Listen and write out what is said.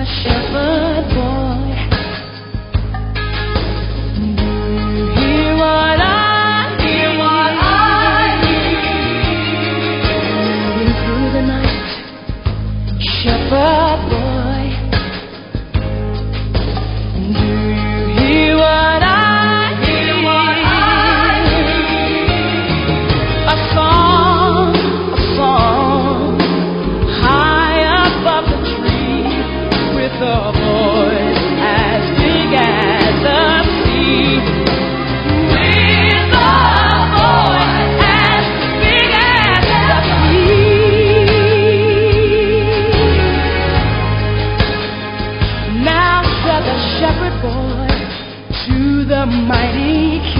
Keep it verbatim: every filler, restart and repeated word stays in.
shepherd boy. Do you hear what I hear? What I hear? Moving through the night, shepherd boy. Do you hear what I hear? What I hear? A song, a song, high above the tree, with a voice as big as the sea. With a voice as big as the sea. Now said the shepherd boy to the mighty king.